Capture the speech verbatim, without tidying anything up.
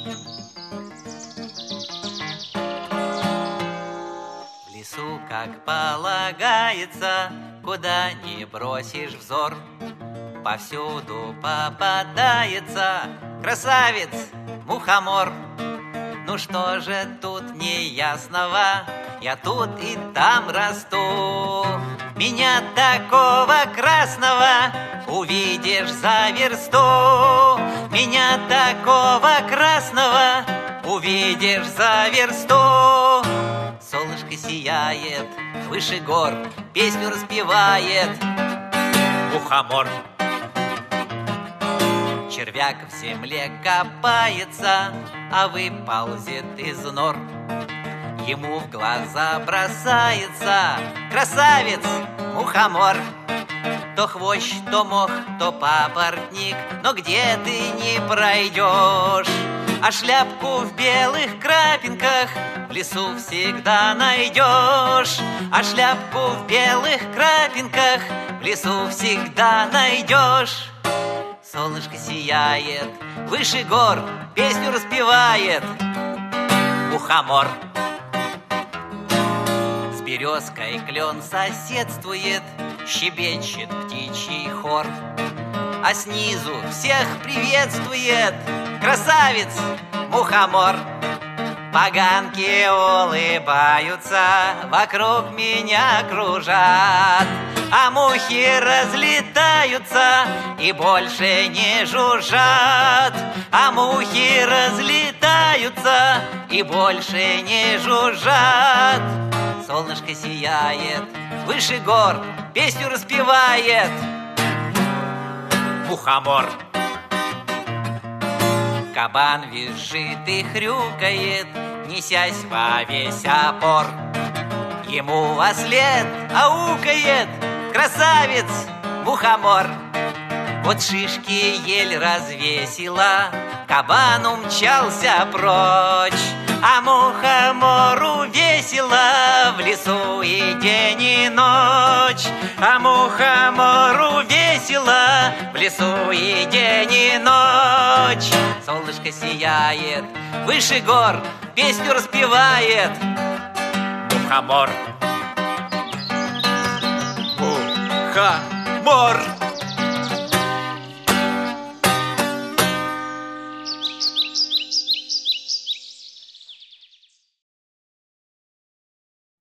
В лесу, как полагается, куда ни бросишь взор, повсюду попадается красавец мухомор. Ну что же тут неясного? Я тут и там расту. Меня такого красного увидишь за версту. Меня такого красного увидишь за версту. Солнышко сияет выше гор, песню распевает мухомор. Червяк в земле копается, а выползет из нор. Ему в глаза бросается красавец мухомор. То хвощ, то мох, то папоротник, но где ты не пройдешь, а шляпку в белых крапинках в лесу всегда найдешь. А шляпку в белых крапинках в лесу всегда найдешь. Солнышко сияет выше гор, песню распевает мухомор. С березкой клен соседствует, щебечет птичий хор, а снизу всех приветствует красавец мухомор. Поганки улыбаются, вокруг меня кружат, а мухи разлетаются и больше не жужжат. А мухи разлетаются и больше не жужжат. Солнышко сияет выше гор, песню распевает мухомор. Кабан визжит и хрюкает, несясь во весь опор. Ему вослед аукает красавец мухомор. Вот шишки ель развесила, кабан умчался прочь, а мухомору весело в лесу и день и ночь. А мухомору весело в лесу и день и ночь. Солнышко сияет выше гор, песню распевает мухомор. Мухомор.